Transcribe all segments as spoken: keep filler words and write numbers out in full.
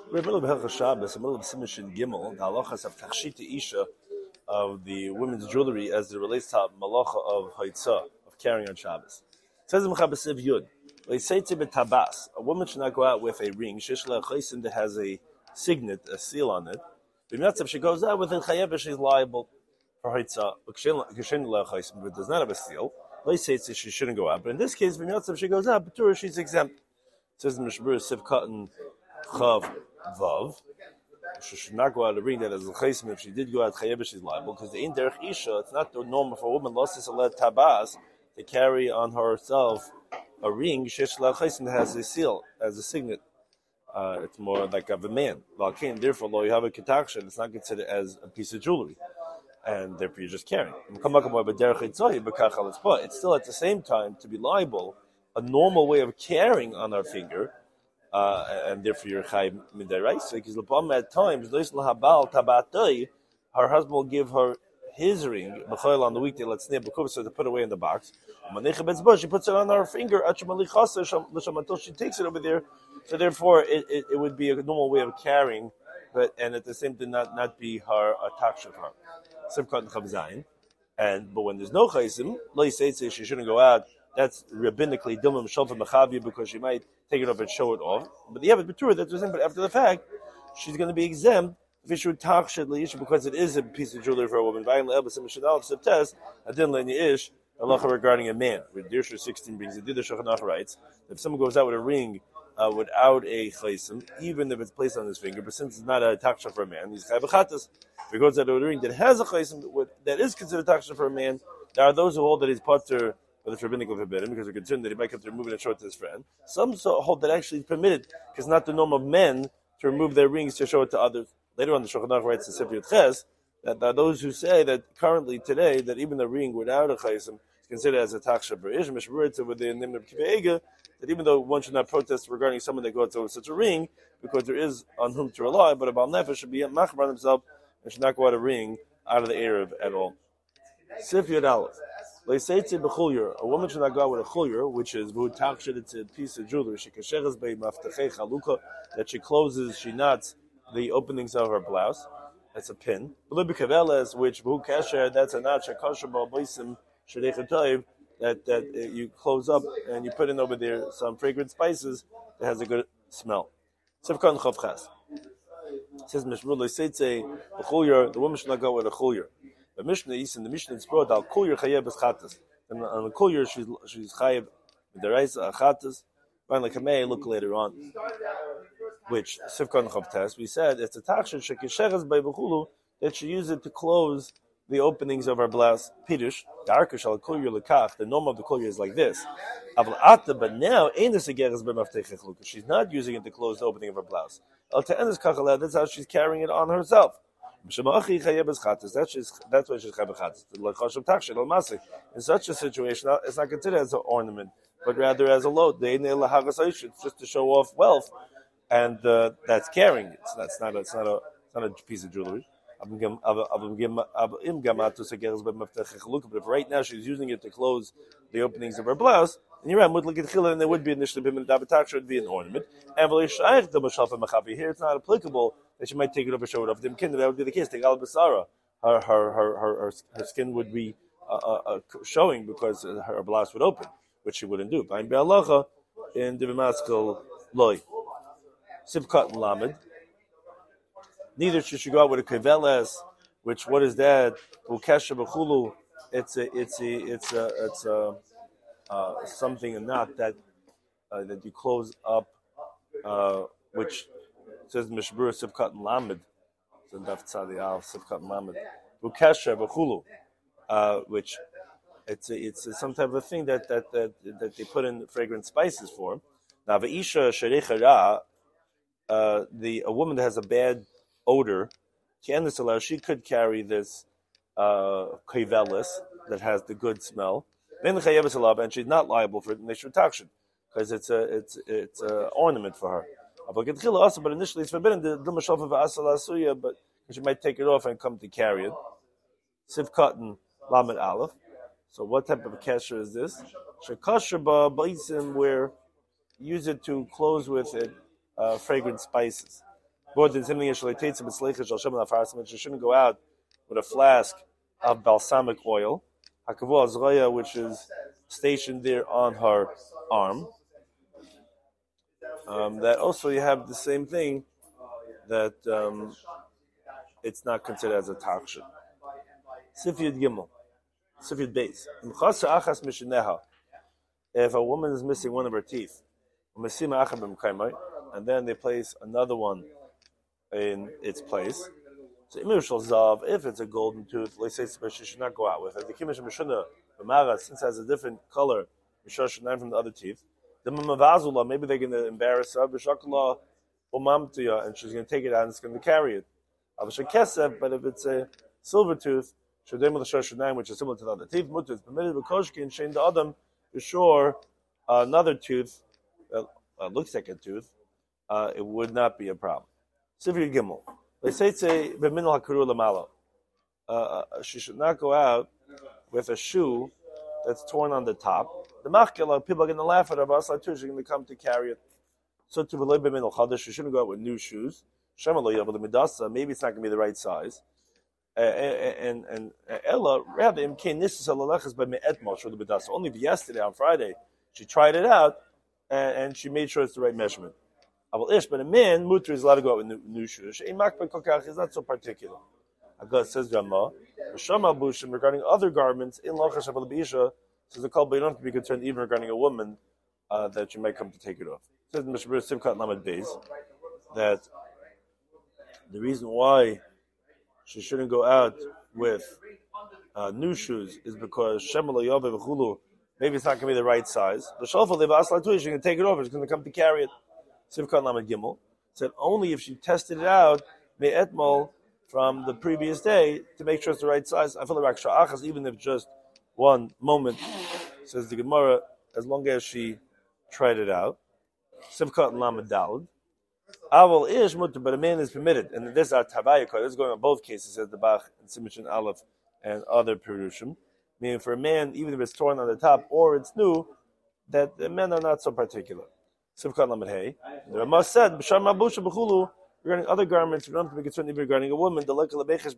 We're in the middle of Hilchos Shabbos, in the middle of Simishin Gimel, the halachas of Tachshita Isha, of the women's jewelry as it relates to malacha of Haitzah, of carrying on Shabbos. It says in Mechabasiv Yud, Leiseitze betabas, a woman should not go out with a ring, Shishla Chaysin, that has a signet, a seal on it. If she goes out with it, Chayev, she's liable for Haitzah. If it does not have a seal, Leiseitze, she shouldn't go out. But in this case, if she goes out, B'turah, she's exempt. It says in Mishmur Siv Katan Chav Vav. She should not go out of the ring that as a chaysim. If she did go out, chayev, she's liable because the in derech isha. It's not the norm for a woman losses a let tabas to carry on herself a ring. Shesh la chaysim has a seal, as a signet. Uh, it's more like of a man. Therefore, though you have a ketaksha, it's not considered as a piece of jewelry, and therefore you're just carrying. It's still at the same time to be liable, a normal way of carrying on our finger. Uh, and therefore you're chayv midaraisa, because the problem at times, her husband will give her his ring on the weekday, let's snip so to put away in the box. She puts it on her finger until she takes it over there. So therefore, it, it, it would be a normal way of carrying, but and at the same time not, not be her a taksha of her. And but when there's no chaysim, she shouldn't go out. That's rabbinically dilma shalfa mechavi because she might take it off and show it off. But the Yevet B'turah, that's the same. But after the fact, she's going to be exempt if she would takshed le'ish because it is a piece of jewelry for a woman. Vayin le'elbas and mishadal septes adin le'ni'ish halacha regarding a man. Dirshu sixteen brings it. Dida Shulchan writes if someone goes out with a ring uh, without a chaysim, even if it's placed on his finger, but since it's not a taksha for a man, he's chayv b'chatas. If he goes out with a ring that has a chaysim that is considered taksha for a man, there are those who hold that he's patur. But it's rabbinically forbidden because they're concerned that he might have to remove it and show it to his friend. Some so hold that actually it's permitted because it's not the norm of men to remove their rings to show it to others. Later on, the Shulchan Aruch writes in Sefer Ches that there are those who say that currently today that even a ring without a chaysim is considered as a taksha b'rish mishmurita with the name of kiveiga. That even though one should not protest regarding someone that goes over such a ring because there is on whom to rely, but a Baal Nefesh should be machbar on himself and should not go out a ring out of the Erev at all. Sif Yud Aleph. A woman should not go out with a chulyer, which is it's a piece of jewelry. That she closes, she knots the openings of her blouse. That's a pin. Which that's a knot that that you close up and you put in over there some fragrant spices that has a good smell. It says the woman should not go with a chulyer. The Mishnah is in the Mishnah it's brought al kol yer chayev b'chatas, and on the kol yer she's she's chayev b'deraisa achatas. Finally, kamei look later on, which sivkon chavtes we said it's a takshin shekisheres by b'chulu that she used it to close the openings of her blouse. Pirush darkish al kol yer lekach. The norm of the kol yer is like this. Aval ata, but now ein the segeres b'maftech chluka. She's not using it to close the opening of her blouse. Al te'enes kachalad. That's how she's carrying it on herself. That's that's why she's chayav. In such a situation, it's not considered as an ornament, but rather as a load. It's just to show off wealth, and uh, that's carrying it. So that's not a, it's not a it's not a piece of jewelry. But if right now she's using it to close the openings of her blouse, and you're right, look at chila, and there would be initially bim and dabatak would be an ornament. And here it's not applicable that she might take it up and show it off. That would be the case. Take al basara, her her her her her skin would be uh, uh, showing because her blouse would open, which she wouldn't do. Ba'in be'alacha in divimaskel loy sivkat and lamed. Neither should she go out with a keveles, which what is that? Ukesha b'chulu. It's a it's a it's a it's a uh, something and not that uh, that you close up, uh, which says mishbur sivkat and lamed. So daf tzadi al sivkat and lamed. Ukesha b'chulu, uh, which it's a, it's a, some type of thing that that that that they put in fragrant spices for. Now v'isha sherechara, uh the a woman that has a bad odor, she could carry this uh, kevelis that has the good smell. And she's not liable for it in takshin because it's a it's it's an ornament for her. But initially it's forbidden. But she might take it off and come to carry it. Sivkat and lamed aleph. So what type of a kesher is this? Shekasher ba baisim, where use it to close with it uh, fragrant spices. She shouldn't go out with a flask of balsamic oil, which is stationed there on her arm. Um, that also you have the same thing, that um, it's not considered as a takshin. Sifyud Gimel, Sifyud Beis. If a woman is missing one of her teeth, and then they place another one in its place. So if it's a golden tooth, let's say she should not go out with it. The Kimish Mishuna, since it has a different color from the other teeth, maybe they're going to embarrass her, and she's going to take it out and it's going to carry it. But if it's a silver tooth, which is similar to the other teeth, is permitted because she can the Adam, for sure, another tooth that uh, looks like a tooth, uh, it would not be a problem. Sivir Gimel. They say say b'minal hakarur lamalo. She should not go out with a shoe that's torn on the top. The machkela, people are going to laugh at her, but she's going to come to carry it. So to b'loy b'minal chadash, she shouldn't go out with new shoes. Shemalo yabel midasa, maybe it's not going to be the right size. And and Ella rather imkain nisas alalechas by me'etmal shul the midasa. Only yesterday on Friday she tried it out and, and she made sure it's the right measurement. But a man, mutter is allowed to go out with new, new shoes. Is not so particular. Agad says Rama, regarding other garments in Lachash Abel Bisha, says the call, but you don't have to be concerned even regarding a woman uh, that you might come to take it off. It says in Mishabur Simchat Lamed Beis that the reason why she shouldn't go out with uh, new shoes is because Shemal Yove V'chulu, maybe it's not going to be the right size. The Shalfa Leva Asla Tuish, she can take it off. She's going to come to carry it. Sivkat Lamed Gimel said only if she tested it out me'etmol from the previous day to make sure it's the right size. I feel like Achas, even if just one moment, says the Gemara, as long as she tried it out. Sivkat Lamed Daled. Aval ish mutter, but a man is permitted, and this is our Tabayakah. This is going on both cases, says the Bach and Simichin Aleph and other Perushim. Meaning for a man, even if it's torn on the top or it's new, that the men are not so particular. Sivkat Lamed Hey. The Ramah said, B'sham Mabusha B'chulu, regarding other garments, we don't have to be concerned even regarding a woman. We don't have to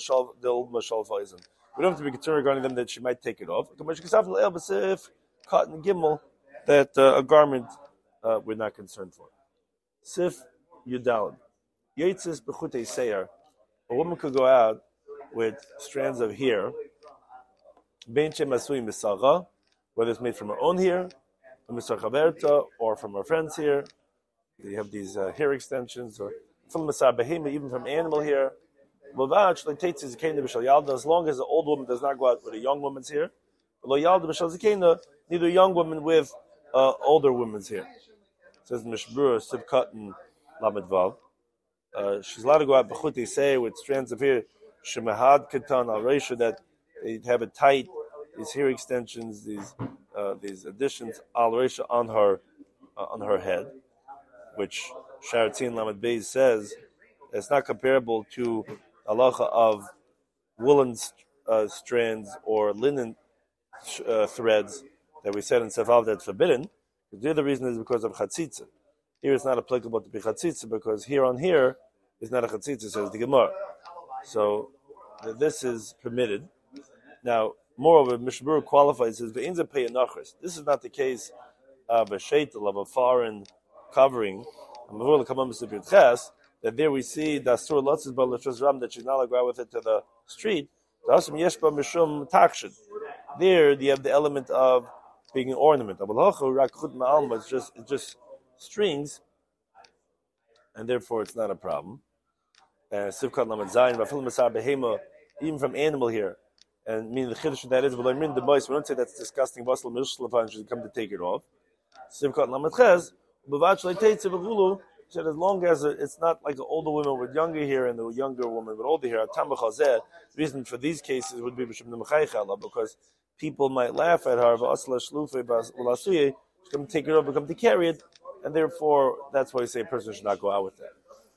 be concerned regarding them that she might take it off. Cotton Gimel, that uh, a garment uh, we're not concerned for. Sif Yudalad. Yitzis B'chutei Seir. A woman could go out with strands of hair, whether it's made from her own hair, or from her friends here. You have these uh, hair extensions, or from Masar Behema, even from animal hair. As long as the old woman does not go out with a young woman's hair, neither a young woman with uh, older woman's hair. It says Mishbura Sivkat and Lamed Vav. She's allowed to go out b'chutei say with strands of hair, shemahad katan al reisha, that they have it tight, these hair extensions, these uh, these additions al reisha on her uh, on her head, which Sharatzin Lamed Beis says it's not comparable to halacha of woolen uh, strands or linen uh, threads that we said in Sefav that's forbidden. The other reason is because of chatzitza. Here it's not applicable to be chatzitza because here on here is not a chatzitza, says the Gemara. So this is permitted. Now, moreover, Mishbur qualifies as ve'inza pei nachris. This is not the case of a sheitel, of a foreign covering. That there we see that sur lotzes balashos ram, that she's not allowed to go out with it to the street. There you have the element of being an ornament. It's just it's just strings, and therefore it's not a problem. Sivkat Lamed Zayin, even from animal here, and meaning the chiddush that is, we don't say that's disgusting. Should come to take it off. Sivkat Lamed Ches, said as long as it's not like an older woman with younger hair and the younger woman with older hair. The reason for these cases would be because people might laugh at her, she come take it over, come to carry it, and therefore that's why you say a person should not go out with that.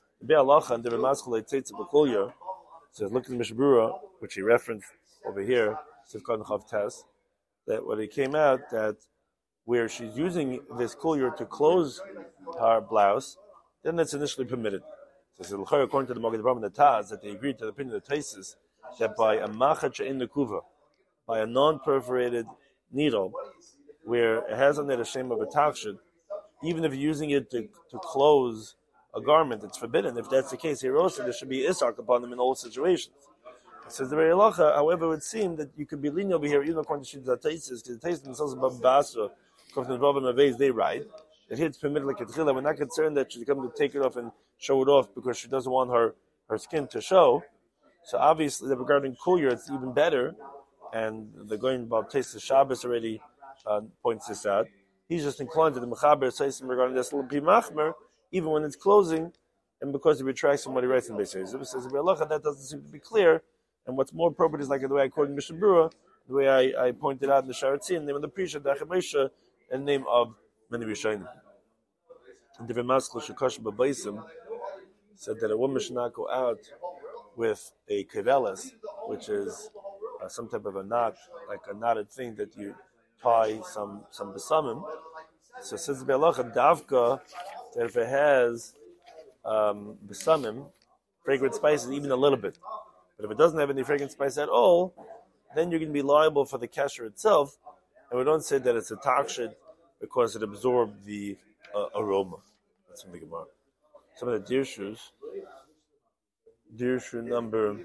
It says, look at the Mishbura, which he referenced over here, that when it came out that where she's using this collier to close her blouse, then that's initially permitted. So according to the Magen Avraham and the Taz, that they agreed to the opinion of the Taisus that by a machat in the kuva, by a non-perforated needle, where it has on it a shame of a takshid, even if you're using it to, to close a garment, it's forbidden. If that's the case, here also there should be isark upon them in all situations. It says the very halacha, however, it would seem that you could be lenient over here, even according to the Taisus, because the Taisus themselves above Basra, according to the Rav and Mavez, they ride. That here it's permitted like a tchila. We're not concerned that she's coming to take it off and show it off because she doesn't want her, her skin to show. So obviously, that regarding kulyar, it's even better. And the going about Taisus Shabbos already uh, points this out. He's just inclined to the mechaber Taisus regarding this little machmer, even when it's closing, and because he retracts from what he writes in Beis Yosef. It says that doesn't seem to be clear. And what's more appropriate is like the way I quoted Mishnah Berurah, the way I, I pointed out in the Sharatzin, the name of the Prisha, the Achabesha, and the name of many Rishonim. And the Remaskal Shekash B'Baisim said that a woman should not go out with a keveles, which is uh, some type of a knot, like a knotted thing that you tie some some besamim. So says the Be'alacha Davka that if it has um, besamim, fragrant spices, even a little bit, but if it doesn't have any fragrant spice at all, then you're going to be liable for the kasher itself. And we don't say that it's a takshid because it absorbed the uh, aroma. That's from the Gemara. Some of the dirshus, dirshu number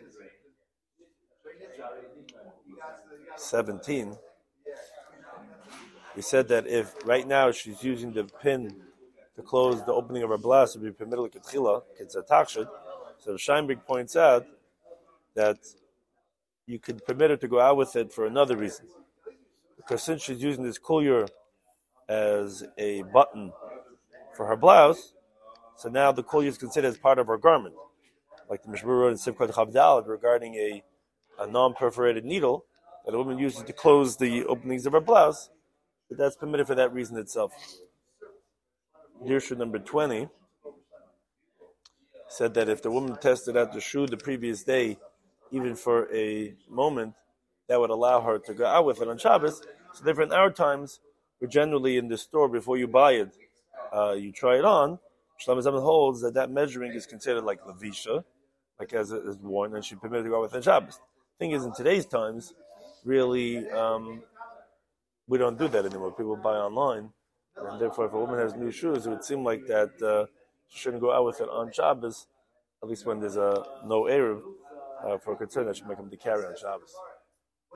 seventeen, we said that if right now she's using the pin to close the opening of her blouse, it would be permitted like a tchila, it's a takshid. So Scheinberg points out that you could permit her to go out with it for another reason. Because since she's using this kulyar as a button for her blouse, so now the kulyar is considered as part of her garment. Like the Mishnah Berurah in Sivkot Chavdalad regarding a, a non-perforated needle that a woman uses to close the openings of her blouse, but that's permitted for that reason itself. Dirshu number twenty said that if the woman tested out the shoe the previous day, even for a moment, that would allow her to go out with it on Shabbos. So therefore, in our times, we're generally in the store before you buy it, uh, you try it on. Shlomo Zalman holds that that measuring is considered like levisha, like as it is worn, and she's permitted to go out with it on Shabbos. Thing is, in today's times, really, um, we don't do that anymore. People buy online, and therefore, if a woman has new shoes, it would seem like that uh, she shouldn't go out with it on Shabbos, at least when there's a no Erev, uh, for a concern that she might come to carry on Shabbos.